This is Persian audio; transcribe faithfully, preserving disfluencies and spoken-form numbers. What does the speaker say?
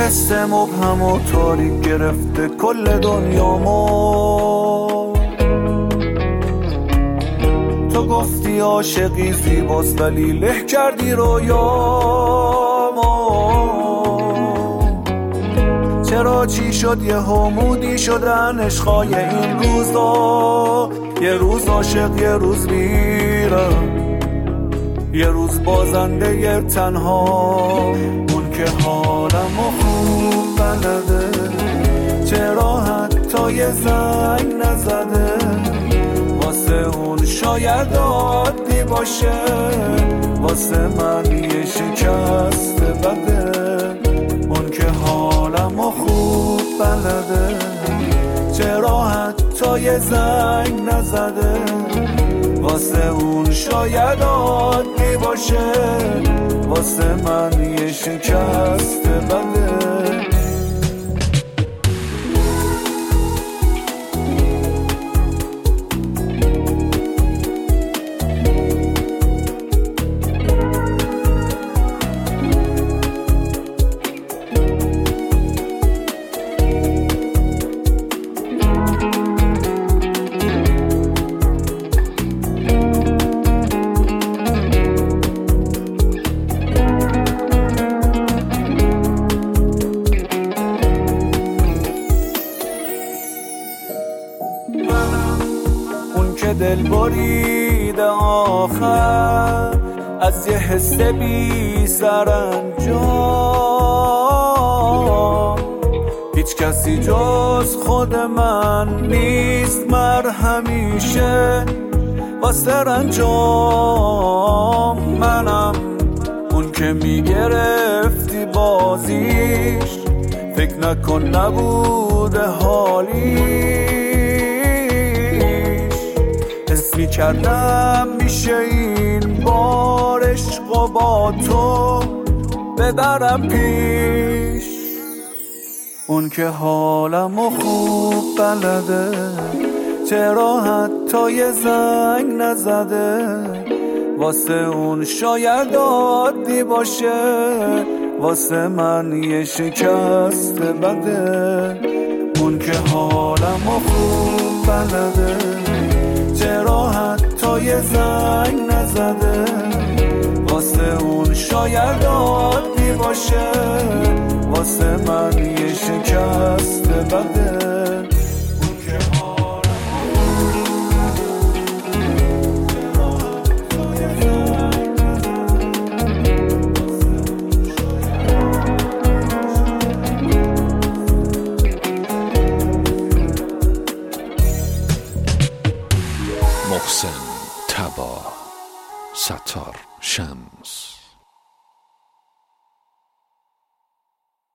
قصه مبهم و تاریک گرفته کل دنیامو. تو گفتی عاشقی زیباست ولی له کردی رویامو. چرا چی شد یه همودی شدن عشقای این روزا؟ یه روز عاشق یه روز میرم، یه روز بازنده یه تنها. اون که حالمو خوب بلده چرا حتی یه زنگ نزده؟ واسه اون شاید عادی باشه، واسه من یه شکست بده. اون که حالمو خوب بلده چرا حتی یه زنگ نزده؟ واسه اون شاید عادی باشه، واسه من یه شکست بده. دل بریده آخر از یه حس بی سرانجام. هیچ کسی جز خود من نیست مرهمیشه واسه رنجام. منم اون که میگرفتی بازیش، فکر نکن نبوده حالی. می کردم میشه این بار عشق با تو ببرم پیش. اون که حالمو خوب بلده چرا حتی یه زنگ نزده؟ واسه اون شاید عادی باشه، واسه من یه شکست بده. اون که حالمو خوب بلده چرا حتی یه زنگ نزده؟ واسه اون شاید عادی باشه، واسه من یه شکست بده. محسن تبا، ستار شمس.